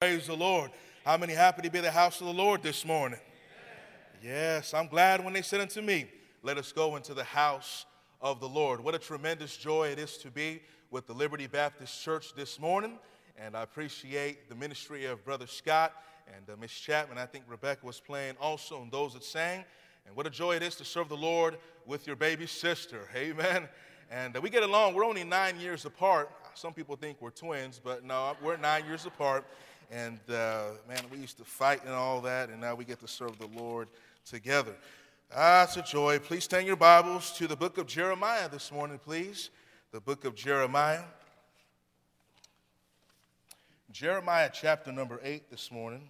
Praise the Lord. How many happy to be in the house of the Lord this morning? Yes, I'm glad when they said unto me, let us go into the house of the Lord. What a tremendous joy it is to be with the Liberty Baptist Church this morning. And I appreciate the ministry of Brother Scott and Miss Chapman. I think Rebecca was playing also, and those that sang. And what a joy it is to serve the Lord with your baby sister. Amen. And we get along. We're only 9 years apart. Some people think we're twins, but no, we're 9 years apart. And, man, we used to fight and all that, and now we get to serve the Lord together. It's a joy. Please turn your Bibles to the book of Jeremiah this morning, please. The book of Jeremiah. Jeremiah chapter number 8 this morning.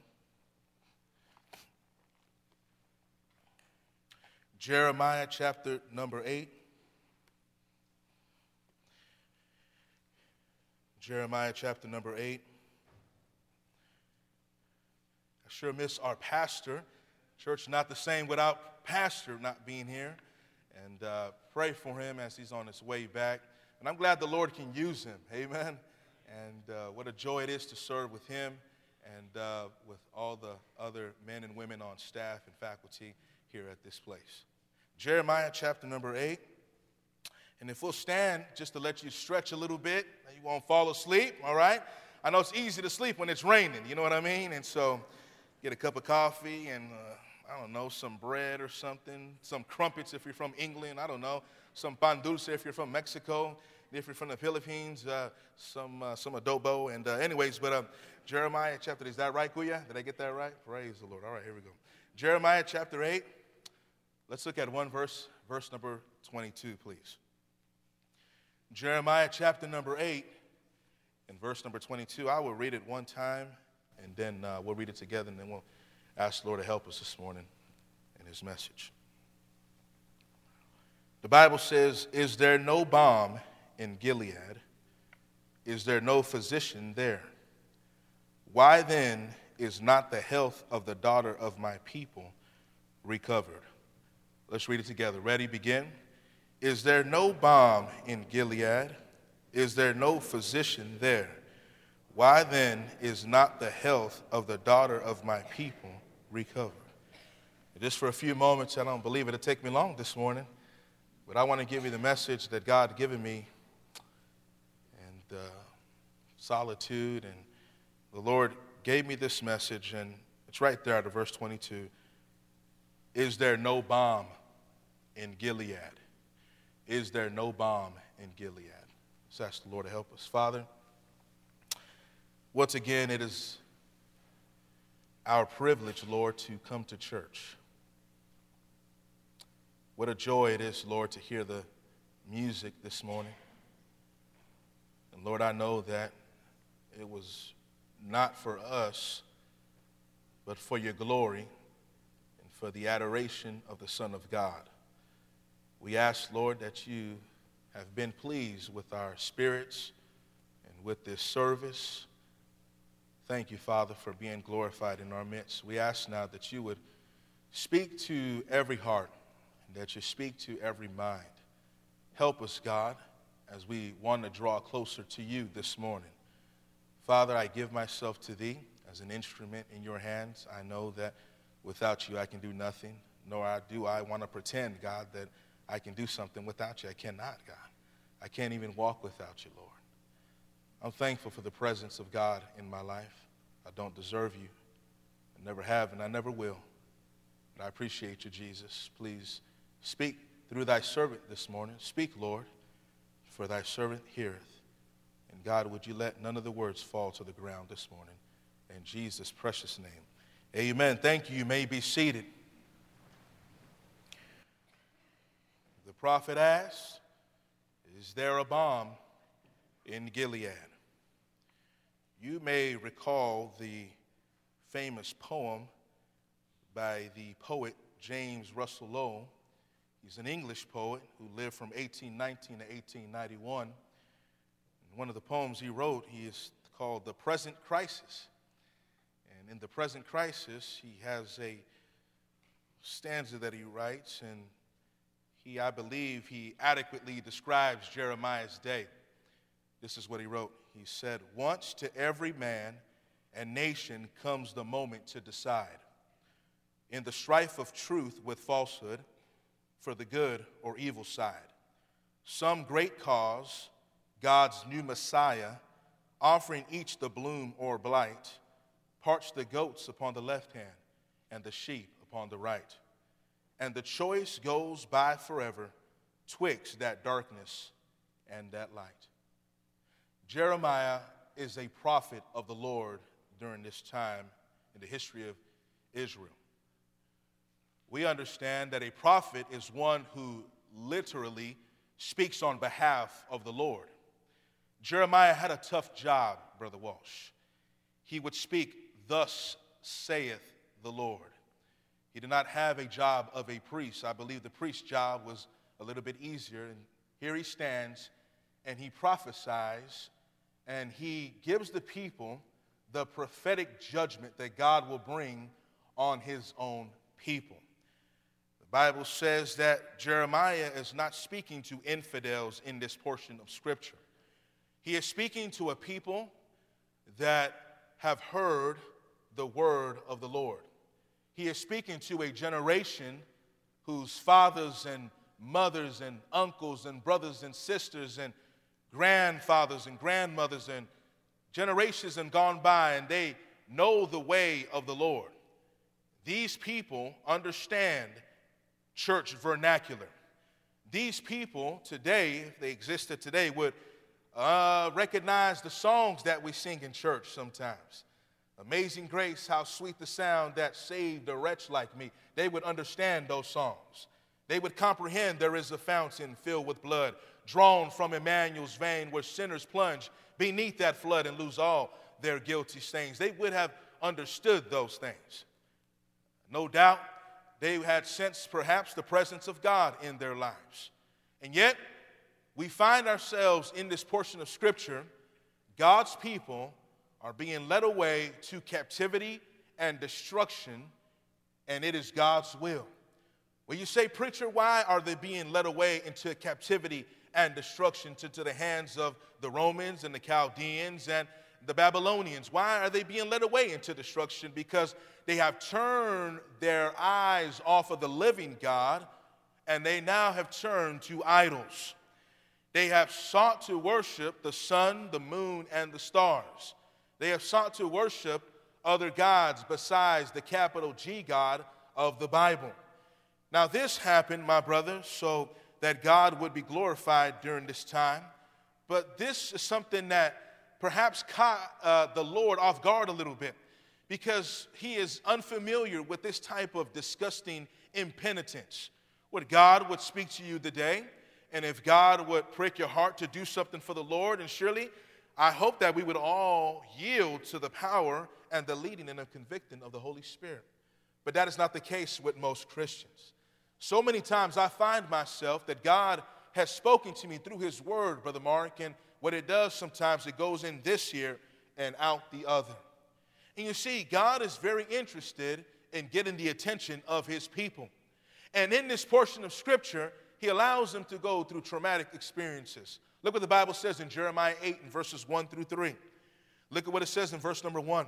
Jeremiah chapter number 8. Jeremiah chapter number 8. I sure miss our pastor. Church not the same without pastor not being here. And pray for him as he's on his way back. And I'm glad the Lord can use him. Amen. And what a joy it is to serve with him and with all the other men and women on staff and faculty here at this place. Jeremiah chapter number 8. And if we'll stand just to let you stretch a little bit, you won't fall asleep, all right? I know it's easy to sleep when it's raining, you know what I mean? And so get a cup of coffee and, I don't know, some bread or something, some crumpets if you're from England, I don't know, some pan dulce if you're from Mexico, if you're from the Philippines, some adobo. And Jeremiah chapter, is that right, Kuya? Did I get that right? Praise the Lord. All right, here we go. Jeremiah chapter 8. Let's look at one verse number 22, please. Jeremiah chapter number 8 and verse number 22. I will read it one time, and then we'll read it together, and then we'll ask the Lord to help us this morning in his message. The Bible says, is there no balm in Gilead? Is there no physician there? Why then is not the health of the daughter of my people recovered? Let's read it together. Ready, begin. Is there no balm in Gilead? Is there no physician there? Why then is not the health of the daughter of my people recovered? Just for a few moments, I don't believe it'll take me long this morning, but I want to give you the message that God given me, and solitude, and the Lord gave me this message, and it's right there at verse 22. Is there no balm in Gilead? Is there no balm in Gilead? Let's ask the Lord to help us. Father, once again, it is our privilege, Lord, to come to church. What a joy it is, Lord, to hear the music this morning. And Lord, I know that it was not for us, but for your glory and for the adoration of the Son of God. We ask, Lord, that you have been pleased with our spirits and with this service. Thank you, Father, for being glorified in our midst. We ask now that you would speak to every heart and that you speak to every mind. Help us, God, as we want to draw closer to you this morning. Father, I give myself to thee as an instrument in your hands. I know that without you I can do nothing, nor do I want to pretend, God, that I can do something without you. I cannot, God. I can't even walk without you, Lord. I'm thankful for the presence of God in my life. I don't deserve you. I never have and I never will. But I appreciate you, Jesus. Please speak through thy servant this morning. Speak, Lord, for thy servant heareth. And God, would you let none of the words fall to the ground this morning. In Jesus' precious name. Amen. Thank you. You may be seated. The prophet asked, is there a balm in Gilead? You may recall the famous poem by the poet James Russell Lowell. He's an English poet who lived from 1819 to 1891. And one of the poems he wrote, he is called The Present Crisis. And in The Present Crisis, he has a stanza that he writes, and I believe he adequately describes Jeremiah's day. This is what he wrote. He said, once to every man and nation comes the moment to decide. In the strife of truth with falsehood, for the good or evil side. Some great cause, God's new Messiah, offering each the bloom or blight, parts the goats upon the left hand and the sheep upon the right. And the choice goes by forever twixt that darkness and that light. Jeremiah is a prophet of the Lord during this time in the history of Israel. We understand that a prophet is one who literally speaks on behalf of the Lord. Jeremiah had a tough job, Brother Walsh. He would speak, "Thus saith the Lord." He did not have a job of a priest. I believe the priest's job was a little bit easier. And here he stands and he prophesies and he gives the people the prophetic judgment that God will bring on his own people. The Bible says that Jeremiah is not speaking to infidels in this portion of Scripture. He is speaking to a people that have heard the word of the Lord. He is speaking to a generation whose fathers and mothers and uncles and brothers and sisters and grandfathers and grandmothers and generations have gone by, and they know the way of the Lord. These people understand church vernacular. These people today, if they existed today, would recognize the songs that we sing in church sometimes. Amazing Grace, how sweet the sound that saved a wretch like me. They would understand those songs. They would comprehend there is a fountain filled with blood, drawn from Emmanuel's vein, where sinners plunge beneath that flood and lose all their guilty stains. They would have understood those things. No doubt, they had sensed perhaps the presence of God in their lives. And yet, we find ourselves in this portion of Scripture, God's people are being led away to captivity and destruction, and it is God's will. Well, you say, "Preacher, why are they being led away into captivity and destruction to the hands of the Romans and the Chaldeans and the Babylonians? Why are they being led away into destruction?" Because they have turned their eyes off of the living God, and they now have turned to idols. They have sought to worship the sun, the moon, and the stars. They have sought to worship other gods besides the capital G God of the Bible. Now, this happened, my brother, so that God would be glorified during this time. But this is something that perhaps caught the Lord off guard a little bit, because he is unfamiliar with this type of disgusting impenitence. What God would speak to you today, and if God would prick your heart to do something for the Lord, and surely I hope that we would all yield to the power and the leading and the convicting of the Holy Spirit. But that is not the case with most Christians. So many times I find myself that God has spoken to me through his word, Brother Mark, and what it does sometimes, it goes in this ear and out the other. And you see, God is very interested in getting the attention of his people. And in this portion of Scripture, he allows them to go through traumatic experiences. Look what the Bible says in Jeremiah 8 and verses 1 through 3. Look at what it says in verse number 1.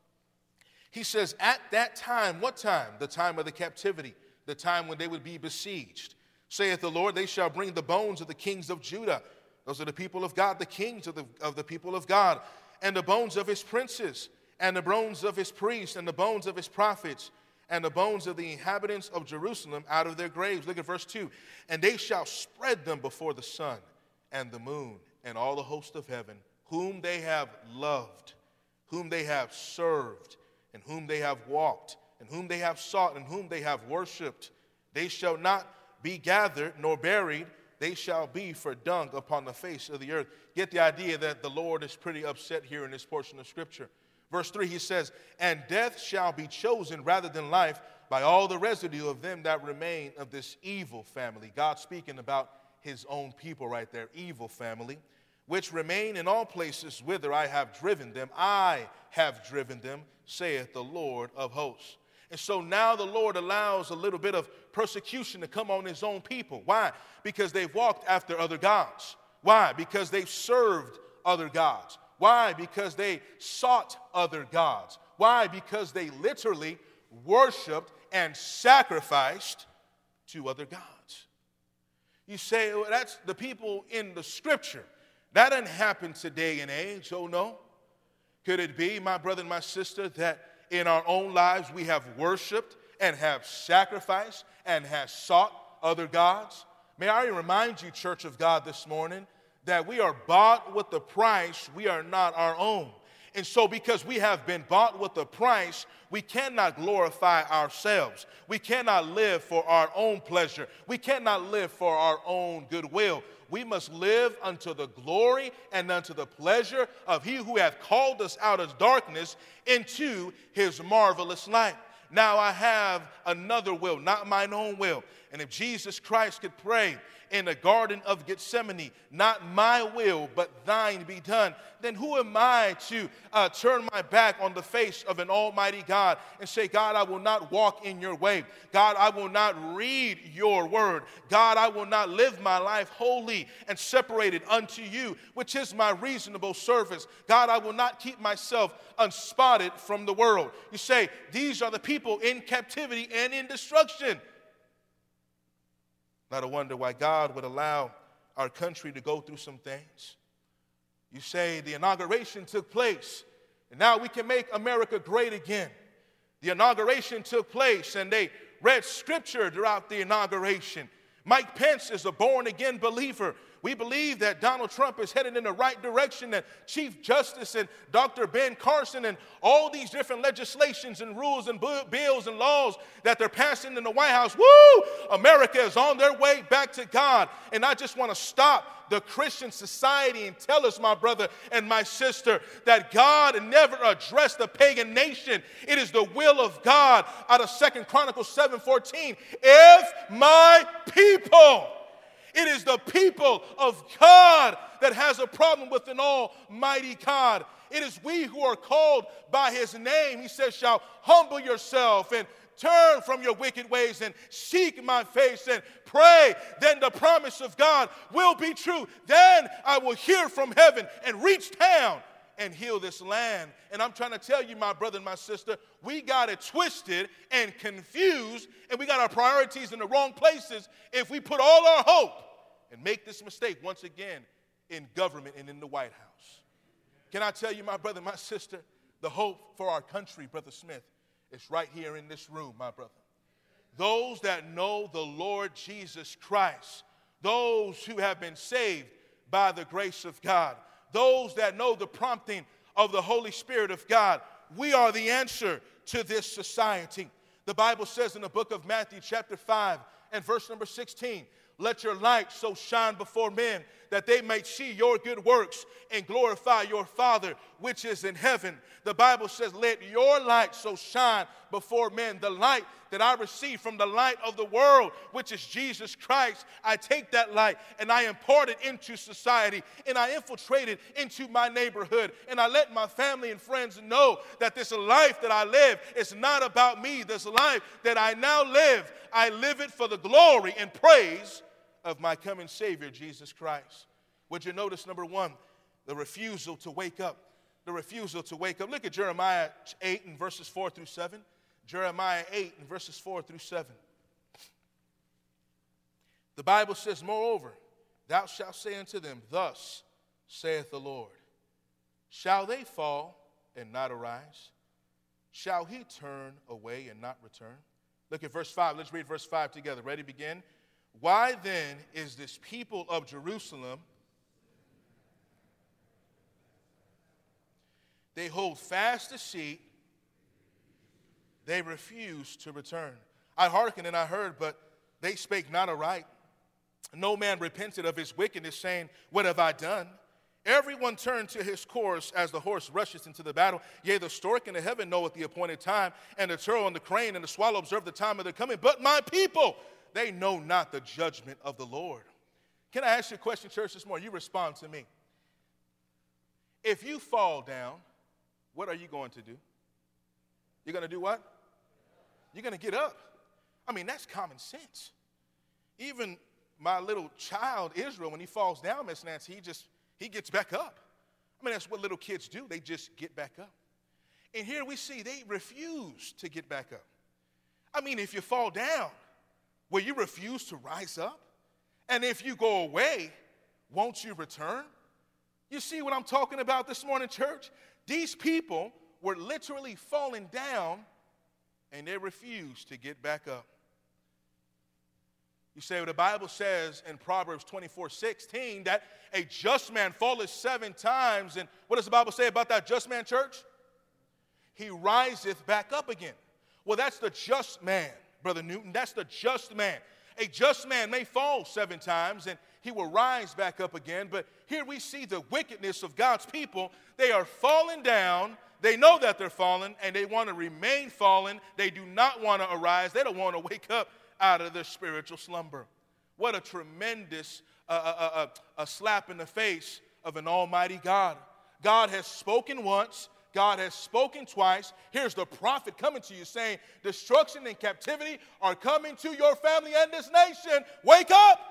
He says, "At that time," what time? The time of the captivity, the time when they would be besieged. "Saith the Lord, they shall bring the bones of the kings of Judah." Those are the people of God, the kings of the people of God. "And the bones of his princes, and the bones of his priests, and the bones of his prophets, and the bones of the inhabitants of Jerusalem out of their graves." Look at verse 2. "And they shall spread them before the sun and the moon and all the host of heaven, whom they have loved, whom they have served, and whom they have walked, and whom they have sought, and whom they have worshipped. They shall not be gathered nor buried. They shall be for dung upon the face of the earth." Get the idea that the Lord is pretty upset here in this portion of Scripture. Verse 3, he says, "And death shall be chosen rather than life by all the residue of them that remain of this evil family." God speaking about his own people right there, evil family, "which remain in all places whither I have driven them. I have driven them, saith the Lord of hosts." And so now the Lord allows a little bit of persecution to come on his own people. Why? Because they've walked after other gods. Why? Because they've served other gods. Why? Because they sought other gods. Why? Because they literally worshiped and sacrificed to other gods. You say, well, that's the people in the scripture. That didn't happen today and age. Oh, no. Could it be, my brother and my sister, that in our own lives we have worshiped and have sacrificed and have sought other gods? May I remind you, Church of God, this morning, that we are bought with the price. We are not our own. And so because we have been bought with a price, we cannot glorify ourselves. We cannot live for our own pleasure. We cannot live for our own goodwill. We must live unto the glory and unto the pleasure of He who hath called us out of darkness into His marvelous light. Now I have another will, not mine own will. And if Jesus Christ could pray in the Garden of Gethsemane, not my will, but thine be done, then who am I to turn my back on the face of an almighty God and say, God, I will not walk in your way. God, I will not read your word. God, I will not live my life holy and separated unto you, which is my reasonable service. God, I will not keep myself unspotted from the world. You say, these are the people in captivity and in destruction. Not a wonder why God would allow our country to go through some things. You say the inauguration took place, and now we can make America great again. The inauguration took place, and they read scripture throughout the inauguration. Mike Pence is a born-again believer. We believe that Donald Trump is headed in the right direction, that Chief Justice and Dr. Ben Carson and all these different legislations and rules and bills and laws that they're passing in the White House, woo! America is on their way back to God. And I just want to stop the Christian society and tell us, my brother and my sister, that God never addressed the pagan nation. It is the will of God out of 2 Chronicles 7:14. If my people... It is the people of God that has a problem with an almighty God. It is we who are called by His name. He says, shall humble yourself and turn from your wicked ways and seek my face and pray. Then the promise of God will be true. Then I will hear from heaven and reach down and heal this land. And I'm trying to tell you, my brother and my sister, we got it twisted and confused, and we got our priorities in the wrong places if we put all our hope and make this mistake once again in government and in the White House. Can I tell you, my brother and my sister, the hope for our country, Brother Smith, is right here in this room, my brother. Those that know the Lord Jesus Christ, those who have been saved by the grace of God, those that know the prompting of the Holy Spirit of God, we are the answer to this society. The Bible says in the book of Matthew chapter 5 and verse number 16, let your light so shine before men that they may see your good works and glorify your Father which is in heaven. The Bible says, let your light so shine before men. The light that I receive from the light of the world, which is Jesus Christ, I take that light and I impart it into society, and I infiltrate it into my neighborhood, and I let my family and friends know that this life that I live is not about me. This life that I now live, I live it for the glory and praise of my coming Savior, Jesus Christ. Would you notice, number one, the refusal to wake up? The refusal to wake up. Look at Jeremiah 8 and verses 4 through 7. Jeremiah 8 and verses 4 through 7. The Bible says, moreover, thou shalt say unto them, thus saith the Lord, shall they fall and not arise? Shall he turn away and not return? Look at verse 5. Let's read verse 5 together. Ready, begin. Why then is this people of Jerusalem, they hold fast deceit, they refuse to return. I hearkened and I heard, but they spake not aright. No man repented of his wickedness, saying, what have I done? Everyone turned to his course as the horse rushes into the battle. Yea, the stork in the heaven knoweth the appointed time, and the turtle and the crane and the swallow observe the time of their coming. But my people, they know not the judgment of the Lord. Can I ask you a question, church, this morning? You respond to me. If you fall down, what are you going to do? You're going to do what? You're going to get up. I mean, that's common sense. Even my little child, Israel, when he falls down, Miss Nancy, he gets back up. I mean, that's what little kids do. They just get back up. And here we see they refuse to get back up. I mean, if you fall down, will you refuse to rise up? And if you go away, won't you return? You see what I'm talking about this morning, church? These people were literally falling down, and they refused to get back up. You say, well, the Bible says in Proverbs 24:16 that a just man falleth 7 times. And what does the Bible say about that just man, church? He riseth back up again. Well, that's the just man, Brother Newton. That's the just man. A just man may fall 7 times and he will rise back up again. But here we see the wickedness of God's people. They are falling down. They know that they're fallen, and they want to remain fallen. They do not want to arise. They don't want to wake up out of their spiritual slumber. What a tremendous a slap in the face of an almighty God. God has spoken once. God has spoken twice. Here's the prophet coming to you saying, destruction and captivity are coming to your family and this nation. Wake up.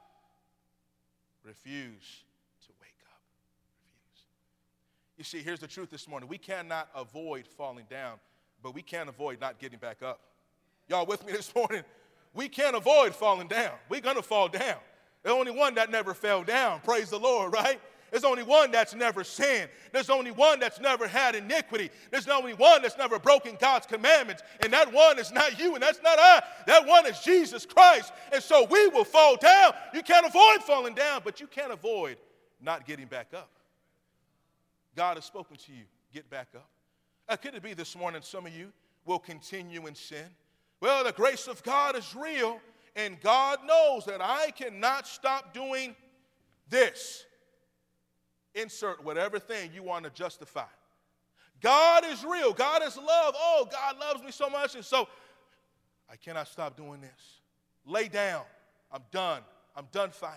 Refuse to wake up. Refuse. You see, here's the truth this morning. We cannot avoid falling down, but we can't avoid not getting back up. Y'all with me this morning? We can't avoid falling down. We're going to fall down. There's only one that never fell down. Praise the Lord, right? There's only one that's never sinned. There's only one that's never had iniquity. There's only one that's never broken God's commandments. And that one is not you, and that's not I. That one is Jesus Christ. And so we will fall down. You can't avoid falling down, but you can't avoid not getting back up. God has spoken to you. Get back up. Could it be this morning some of you will continue in sin? Well, the grace of God is real, and God knows that I cannot stop doing this. Insert whatever thing you want to justify. God is real. God is love. Oh, God loves me so much, and so I cannot stop doing this. Lay down. I'm done. I'm done fighting.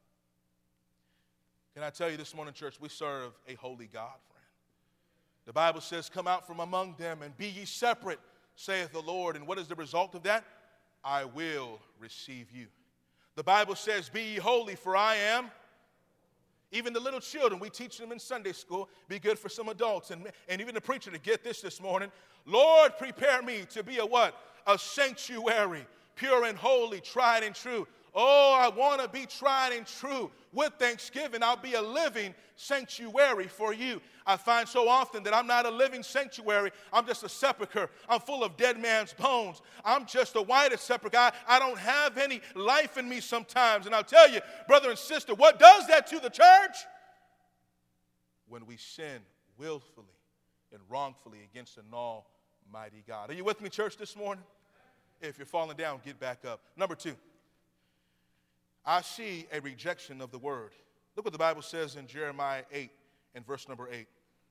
Can I tell you this morning, church, we serve a holy God, friend. The Bible says, come out from among them and be ye separate, saith the Lord. And what is the result of that? I will receive you. The Bible says, be ye holy, for I am. Even the little children, we teach them in Sunday school. Be good for some adults and even the preacher to get this morning. Lord, prepare me to be a what? A sanctuary, pure and holy, tried and true. Oh, I want to be tried and true. With thanksgiving, I'll be a living sanctuary for you. I find so often that I'm not a living sanctuary. I'm just a sepulcher. I'm full of dead man's bones. I'm just a whited sepulcher. I don't have any life in me sometimes. And I'll tell you, brother and sister, what does that to the church? When we sin willfully and wrongfully against an almighty God. Are you with me, church, this morning? If you're falling down, get back up. Number 2. I see a rejection of the word. Look what the Bible says in Jeremiah 8 and verse number 8.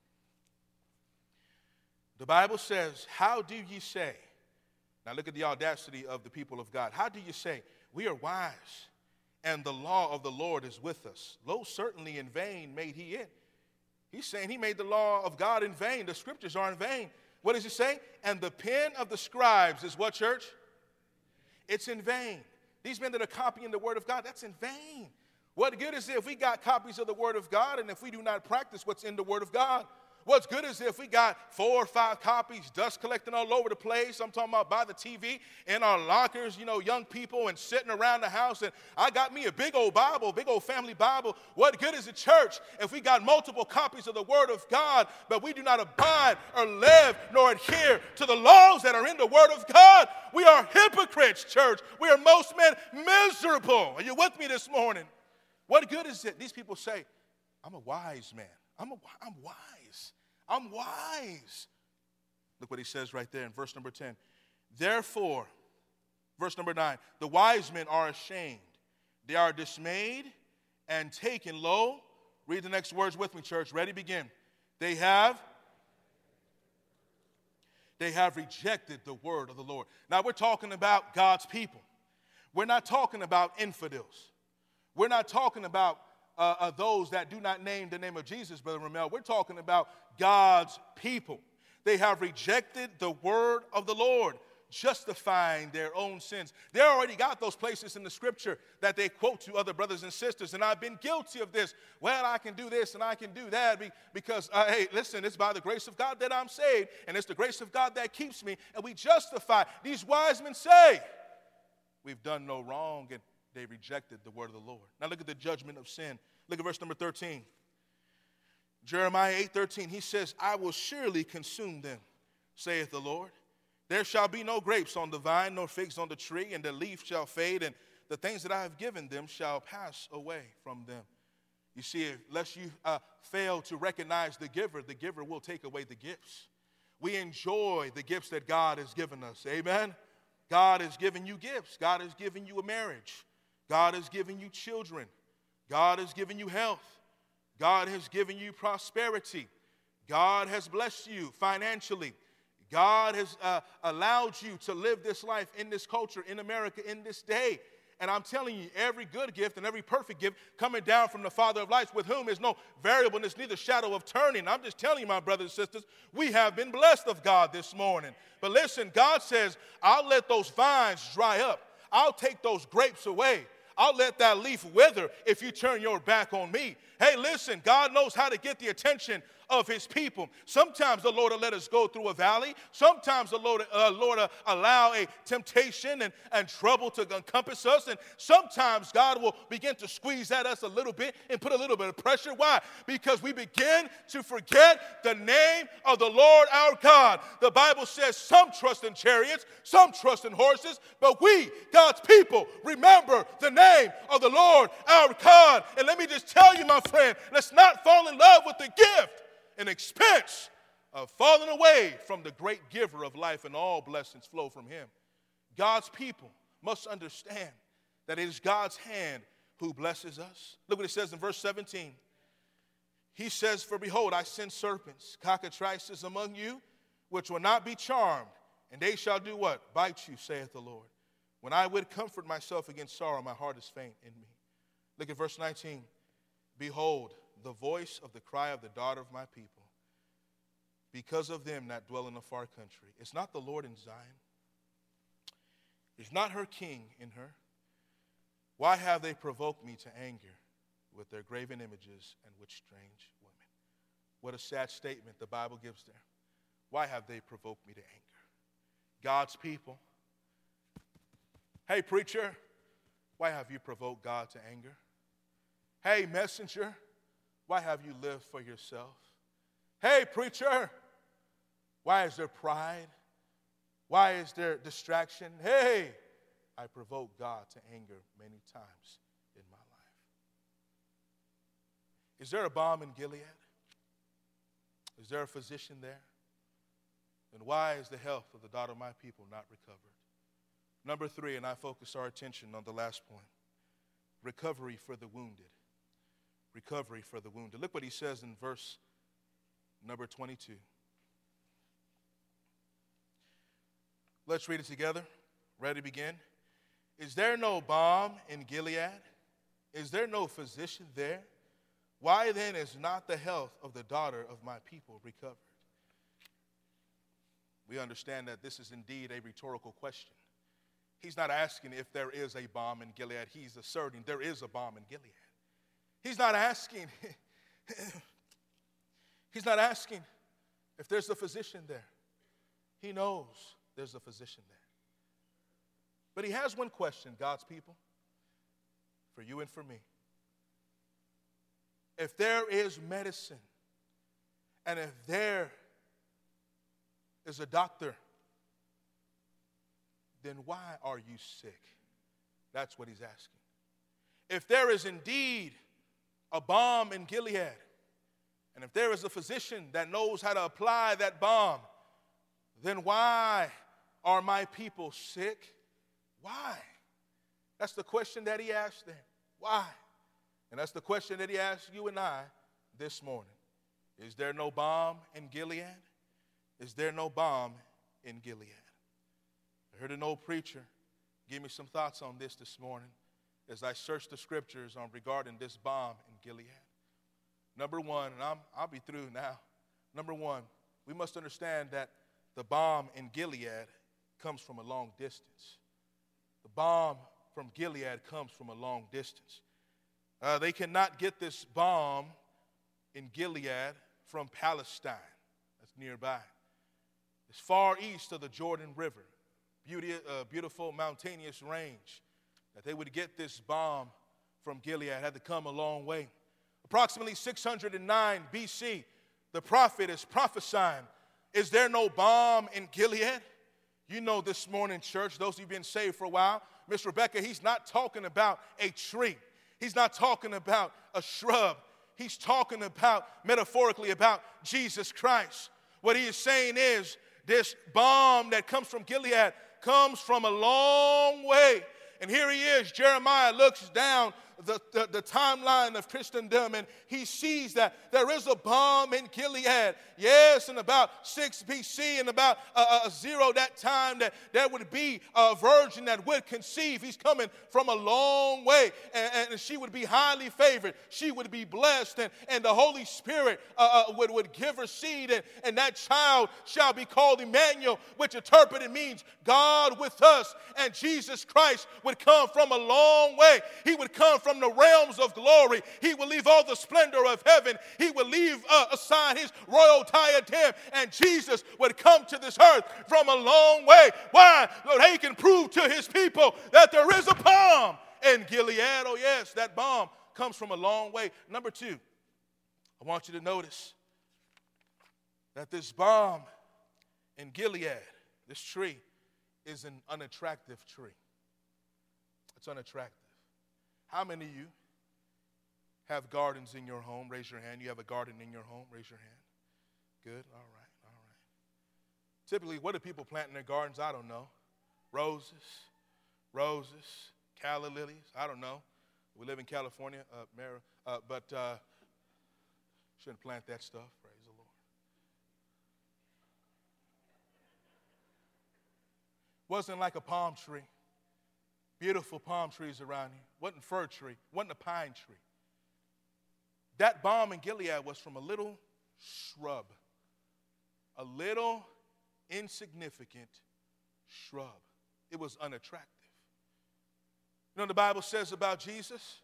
The Bible says, how do ye say? Now look at the audacity of the people of God. How do you say, we are wise, and the law of the Lord is with us? Lo, certainly in vain made he it. He's saying he made the law of God in vain. The scriptures are in vain. What does he say? And the pen of the scribes is what, church? It's in vain. These men that are copying the word of God, that's in vain. What good is it if we got copies of the word of God and if we do not practice what's in the word of God? What's good is if we got 4 or 5 copies, dust collecting all over the place. I'm talking about by the TV, in our lockers, young people and sitting around the house. And I got me a big old Bible, big old family Bible. What good is a church if we got multiple copies of the word of God, but we do not abide or live nor adhere to the laws that are in the word of God? We are hypocrites, church. We are most men miserable. Are you with me this morning? What good is it? These people say, I'm a wise man. I'm wise. I'm wise. Look what he says right there in verse number 10. Therefore, verse number 9, the wise men are ashamed. They are dismayed and taken low. Read the next words with me, church. Ready, begin. They have rejected the word of the Lord. Now we're talking about God's people. We're not talking about infidels. We're not talking about those that do not name the name of Jesus, Brother Ramel. We're talking about God's people. They have rejected the word of the Lord. justifying their own sins. They already got those places in the scripture that they quote to other brothers and sisters, and I've been guilty of this. Well, I can do this and I can do that because, hey, listen, it's by the grace of God that I'm saved, and it's the grace of God that keeps me, and we justify. These wise men say, we've done no wrong, and they rejected the word of the Lord. Now look at the judgment of sin. Look at verse number 13. Jeremiah 8:13, he says, I will surely consume them, saith the Lord. There shall be no grapes on the vine, nor figs on the tree, and the leaf shall fade, and the things that I have given them shall pass away from them. You see, unless you fail to recognize the giver will take away the gifts. We enjoy the gifts that God has given us. Amen? God has given you gifts. God has given you a marriage. God has given you children. God has given you health. God has given you prosperity. God has blessed you financially. God has allowed you to live this life in this culture, in America, in this day. And I'm telling you, every good gift and every perfect gift coming down from the Father of lights, with whom is no variableness, neither shadow of turning. I'm just telling you, my brothers and sisters, we have been blessed of God this morning. But listen, God says, I'll let those vines dry up. I'll take those grapes away. I'll let that leaf wither if you turn your back on me. Hey, listen, God knows how to get the attention of his people. Sometimes the Lord will let us go through a valley. Sometimes the Lord will allow a temptation and trouble to encompass us. And sometimes God will begin to squeeze at us a little bit and put a little bit of pressure. Why? Because we begin to forget the name of the Lord our God. The Bible says some trust in chariots, some trust in horses, but we, God's people, remember the name of the Lord our God. And let me just tell you, my friend, let's not fall in love with the gift and expense of falling away from the great giver of life, and all blessings flow from him. God's people must understand that it is God's hand who blesses us. Look what it says in verse 17. He says, for behold, I send serpents, cockatrices among you, which will not be charmed, and they shall do what? Bite you, saith the Lord. When I would comfort myself against sorrow, my heart is faint in me. Look at verse 19. Behold, the voice of the cry of the daughter of my people, because of them that dwell in a far country. Is not the Lord in Zion? Is not her king in her? Why have they provoked me to anger with their graven images and with strange women? What a sad statement the Bible gives there. Why have they provoked me to anger? God's people. Hey, preacher, why have you provoked God to anger? Hey, messenger, why have you lived for yourself? Hey, preacher, why is there pride? Why is there distraction? Hey, I provoke God to anger many times in my life. Is there a balm in Gilead? Is there a physician there? Then why is the health of the daughter of my people not recovered? Number 3, and I focus our attention on the last point, recovery for the wounded. Recovery for the wounded. Look what he says in verse number 22. Let's read it together. Ready to begin? Is there no balm in Gilead? Is there no physician there? Why then is not the health of the daughter of my people recovered? We understand that this is indeed a rhetorical question. He's not asking if there is a balm in Gilead. He's asserting there is a balm in Gilead. He's not asking if there's a physician there. He knows there's a physician there. But he has one question, God's people, for you and for me. If there is medicine, and if there is a doctor, then why are you sick? That's what he's asking. If there is indeed a balm in Gilead, and if there is a physician that knows how to apply that balm, then why are my people sick? Why? That's the question that he asked them. Why? And that's the question that he asked you and I this morning. Is there no balm in Gilead? Is there no balm in Gilead? I heard an old preacher give me some thoughts on this morning as I searched the scriptures on regarding this balm in Gilead. Number one, and I'll be through now. Number one, we must understand that the balm in Gilead comes from a long distance. The balm from Gilead comes from a long distance. They cannot get this balm in Gilead from Palestine. That's nearby. It's far east of the Jordan River, beautiful mountainous range. That they would get this balm from Gilead had to come a long way. Approximately 609 BC, the prophet is prophesying, is there no balm in Gilead? You know this morning, church, those of you who've been saved for a while, Miss Rebecca, he's not talking about a tree. He's not talking about a shrub. He's talking about, metaphorically, about Jesus Christ. What he is saying is, this balm that comes from Gilead comes from a long way. And here he is, Jeremiah looks down the timeline of Christendom, and he sees that there is a balm in Gilead. Yes, in about 6 BC, and about 0 that time, that there would be a virgin that would conceive. He's coming from a long way, and she would be highly favored. She would be blessed, and the Holy Spirit would give her seed, and that child shall be called Emmanuel, which interpreted means God with us. And Jesus Christ would come from a long way. He would come from the realms of glory. He will leave all the splendor of heaven. He will leave aside his royal diadem, and Jesus would come to this earth from a long way. Why? So he can prove to his people that there is a balm in Gilead. Oh yes, that balm comes from a long way. Number 2, I want you to notice that this balm in Gilead, this tree, is an unattractive tree. It's unattractive. How many of you have gardens in your home? Raise your hand. You have a garden in your home? Raise your hand. Good. All right. All right. Typically, what do people plant in their gardens? I don't know. Roses, calla lilies. I don't know. We live in California, but shouldn't plant that stuff. Praise the Lord. Wasn't like a palm tree. Beautiful palm trees around here. Wasn't a fir tree. Wasn't a pine tree. That balm in Gilead was from a little shrub. A little insignificant shrub. It was unattractive. You know what the Bible says about Jesus?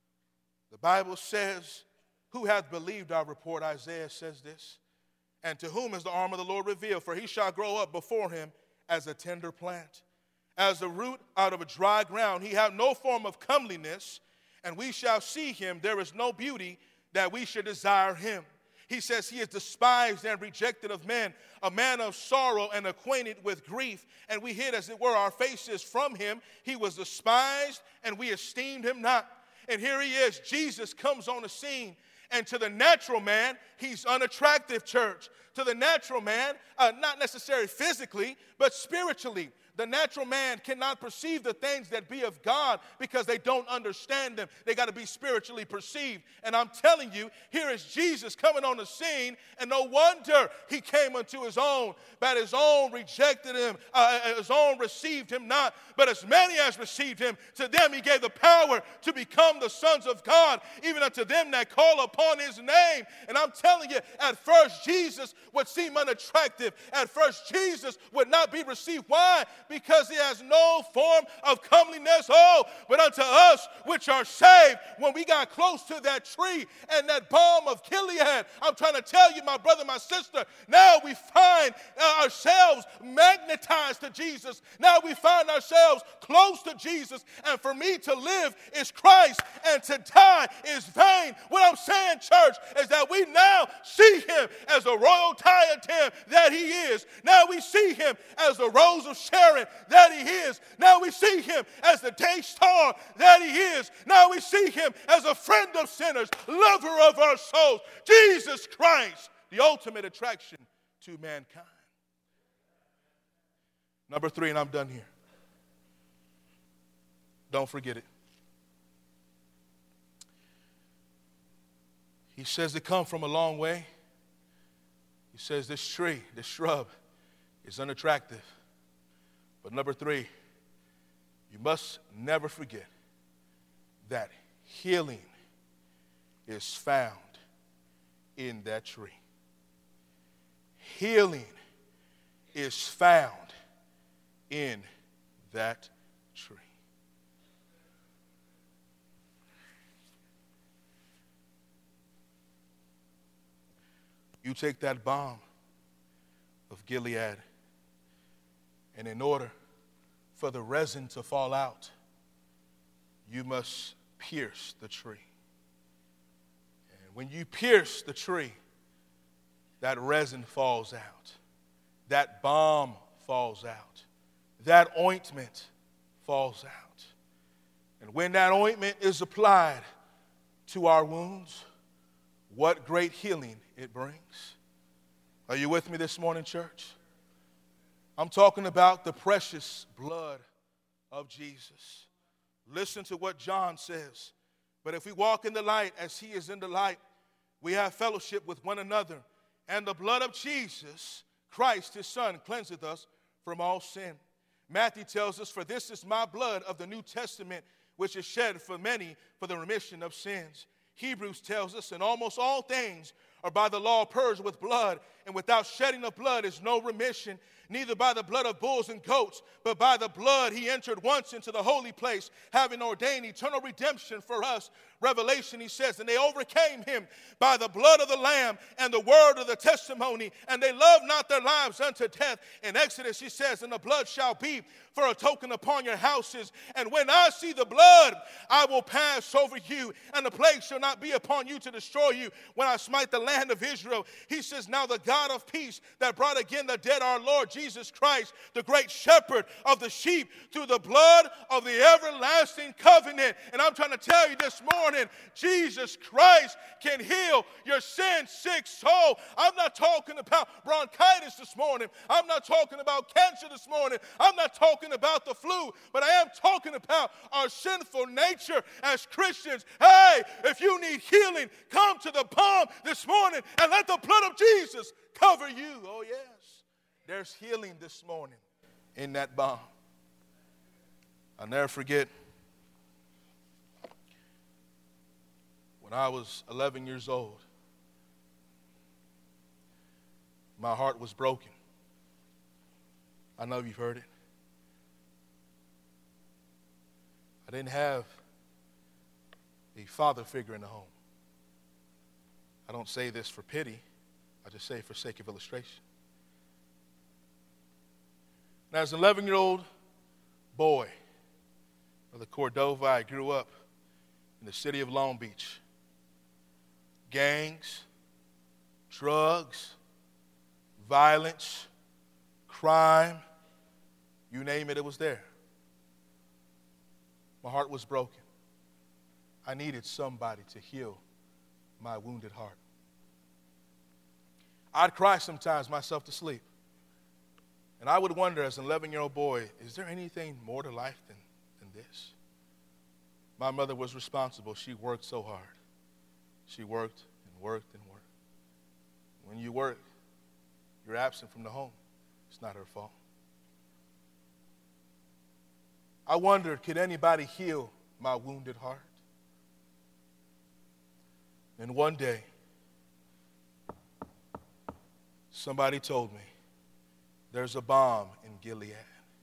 The Bible says, who hath believed our report? Isaiah says this. And to whom is the arm of the Lord revealed? For he shall grow up before him as a tender plant, as a root out of a dry ground. He hath no form of comeliness, and we shall see him. There is no beauty that we should desire him. He says he is despised and rejected of men, a man of sorrow and acquainted with grief. And we hid, as it were, our faces from him. He was despised, and we esteemed him not. And here he is. Jesus comes on the scene. And to the natural man, he's unattractive, church. To the natural man, not necessarily physically, but spiritually. The natural man cannot perceive the things that be of God because they don't understand them. They got to be spiritually perceived. And I'm telling you, here is Jesus coming on the scene, and no wonder he came unto his own, but his own rejected him, his own received him not. But as many as received him, to them he gave the power to become the sons of God, even unto them that call upon his name. And I'm telling you, at first Jesus would seem unattractive. At first Jesus would not be received. Why? Because he has no form of comeliness. Oh, but unto us which are saved, when we got close to that tree and that balm of Gilead, I'm trying to tell you, my brother, my sister, now we find ourselves magnetized to Jesus. Now we find ourselves close to Jesus. And for me to live is Christ, and to die is vain. What I'm saying, church, is that we now see him as a royal diadem that he is. Now we see him as the rose of Sharon that he is. Now we see him as the day star that he is. Now we see him as a friend of sinners, lover of our souls. Jesus Christ, the ultimate attraction to mankind. Number 3, and I'm done here. Don't forget it. He says they come from a long way. He says this tree, this shrub, is unattractive. But number 3, you must never forget that healing is found in that tree. Healing is found in that tree. You take that balm of Gilead, and in order for the resin to fall out, you must pierce the tree. And when you pierce the tree, that resin falls out. That balm falls out. That ointment falls out. And when that ointment is applied to our wounds, what great healing it brings. Are you with me this morning, church? I'm talking about the precious blood of Jesus. Listen to what John says. But if we walk in the light as he is in the light, we have fellowship with one another. And the blood of Jesus, Christ, his son, cleanseth us from all sin. Matthew tells us, for this is my blood of the New Testament, which is shed for many for the remission of sins. Hebrews tells us, and almost all things are by the law purged with blood, and without shedding of blood is no remission, neither by the blood of bulls and goats, but by the blood he entered once into the holy place, having ordained eternal redemption for us. Revelation, he says, and they overcame him by the blood of the Lamb and the word of the testimony, and they loved not their lives unto death. In Exodus, he says, and the blood shall be for a token upon your houses. And when I see the blood, I will pass over you, and the plague shall not be upon you to destroy you when I smite the land of Israel. He says, now the God of peace that brought again the dead, our Lord Jesus Christ, the great shepherd of the sheep, through the blood of the everlasting covenant. And I'm trying to tell you this morning, Jesus Christ can heal your sin-sick soul. I'm not talking about bronchitis this morning. I'm not talking about cancer this morning. I'm not talking about the flu, but I am talking about our sinful nature as Christians. Hey, if you need healing, come to the balm this morning and let the blood of Jesus cover you. Oh, yes. There's healing this morning in that balm. I'll never forget when I was 11 years old, my heart was broken. I know you've heard it. I didn't have a father figure in the home. I don't say this for pity. I just say it for sake of illustration. And as an 11-year-old boy, Brother Cordova, I grew up in the city of Long Beach. Gangs, drugs, violence, crime, you name it, it was there. My heart was broken. I needed somebody to heal my wounded heart. I'd cry sometimes myself to sleep. And I would wonder as an 11-year-old boy, is there anything more to life than this? My mother was responsible. She worked so hard. She worked and worked and worked. When you work, you're absent from the home. It's not her fault. I wondered, could anybody heal my wounded heart? And one day, somebody told me, there's a balm in Gilead.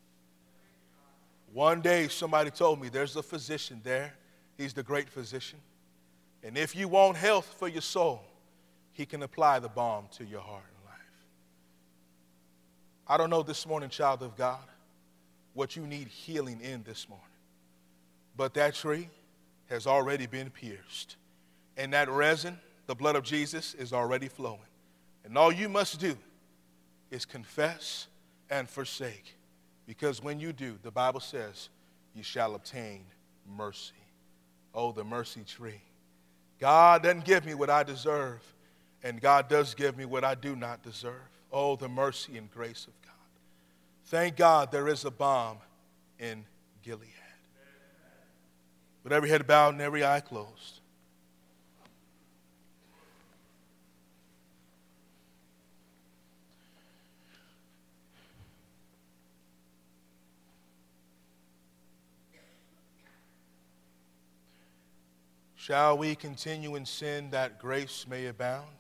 One day, somebody told me, there's a physician there. He's the great physician. And if you want health for your soul, he can apply the balm to your heart and life. I don't know this morning, child of God, what you need healing in this morning. But that tree has already been pierced. And that resin, the blood of Jesus, is already flowing. And all you must do is confess and forsake. Because when you do, the Bible says, you shall obtain mercy. Oh, the mercy tree. God doesn't give me what I deserve, and God does give me what I do not deserve. Oh, the mercy and grace of God. Thank God there is a balm in Gilead. With every head bowed and every eye closed. Shall we continue in sin that grace may abound?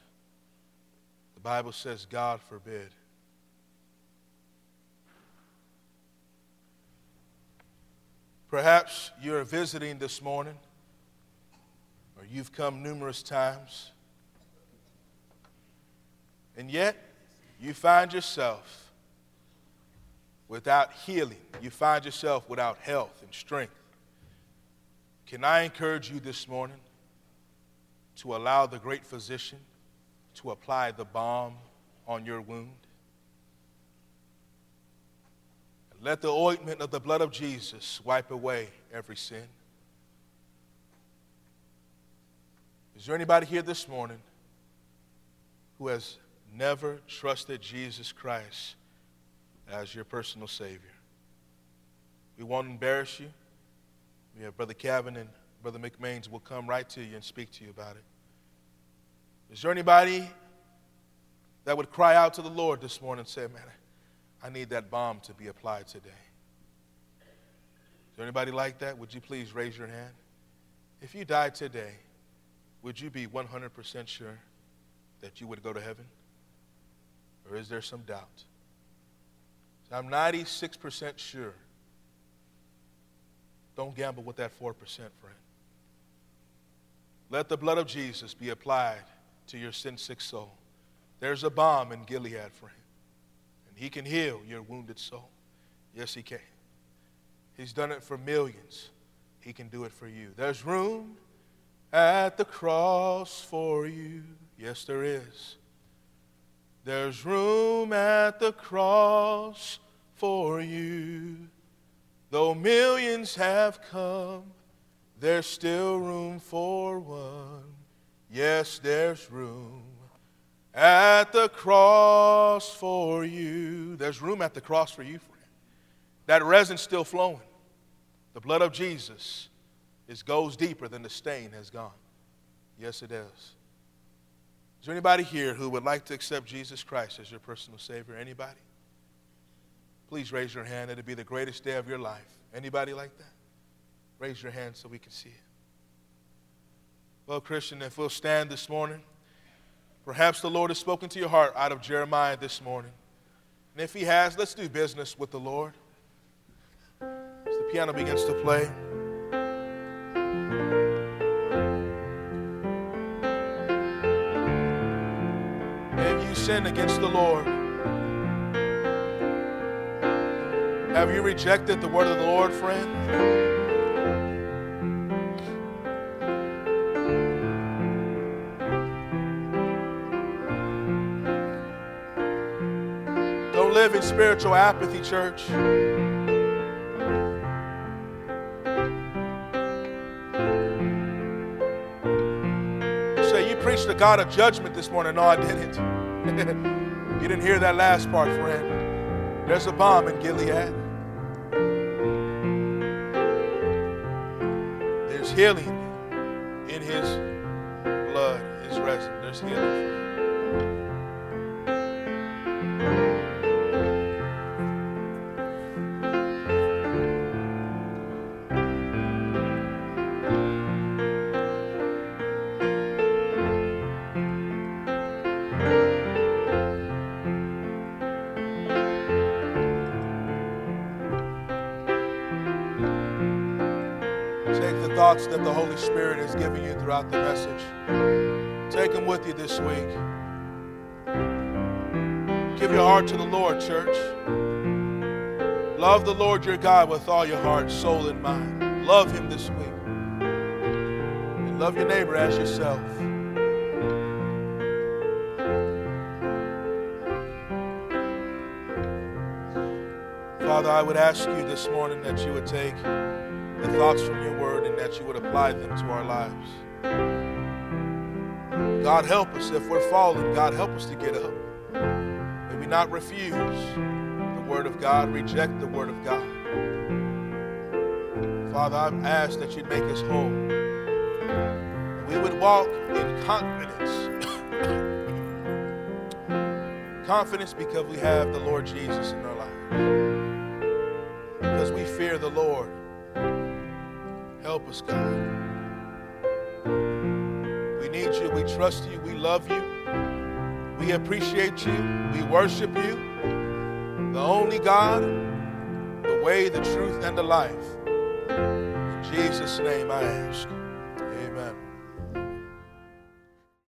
The Bible says, God forbid. Perhaps you're visiting this morning, or you've come numerous times, and yet you find yourself without healing. You find yourself without health and strength. Can I encourage you this morning to allow the great physician to apply the balm on your wound? Let the ointment of the blood of Jesus wipe away every sin. Is there anybody here this morning who has never trusted Jesus Christ as your personal Savior? We won't embarrass you. We have Brother Kevin and Brother McMains will come right to you and speak to you about it. Is there anybody that would cry out to the Lord this morning and say, man, I need that balm to be applied today? Is there anybody like that? Would you please raise your hand? If you died today, would you be 100% sure that you would go to heaven? Or is there some doubt? I'm 96% sure. Don't gamble with that 4%, friend. Let the blood of Jesus be applied to your sin-sick soul. There's a balm in Gilead, friend. And he can heal your wounded soul. Yes, he can. He's done it for millions. He can do it for you. There's room at the cross for you. Yes, there is. There's room at the cross for you. Though millions have come, there's still room for one. Yes, there's room at the cross for you. There's room at the cross for you, friend. That resin's still flowing. The blood of Jesus goes deeper than the stain has gone. Yes, it is. Is there anybody here who would like to accept Jesus Christ as your personal Savior? Anybody? Please raise your hand. It'll be the greatest day of your life. Anybody like that? Raise your hand so we can see it. Well, Christian, if we'll stand this morning, perhaps the Lord has spoken to your heart out of Jeremiah this morning. And if he has, let's do business with the Lord. As the piano begins to play. Have you sinned against the Lord? Have you rejected the word of the Lord, friend? Don't live in spiritual apathy, church. You say, you preached the God of judgment this morning. No, I didn't. You didn't hear that last part, friend. There's a balm in Gilead. There's healing in his blood, his resin. There's healing. Thoughts that the Holy Spirit has given you throughout the message. Take them with you this week. Give your heart to the Lord, church. Love the Lord your God with all your heart, soul, and mind. Love him this week. And love your neighbor as yourself. Father, I would ask you this morning that you would take the thoughts from your word and that you would apply them to our lives. God, help us if we're falling. God, help us to get up. May we not refuse the word of God, reject the word of God. Father, I ask that you'd make us whole. We would walk in confidence. Confidence because we have the Lord Jesus in our lives. Because we fear the Lord. Help us, God. We need you. We trust you. We love you. We appreciate you. We worship you. The only God, the way, the truth, and the life. Jesus' name I ask.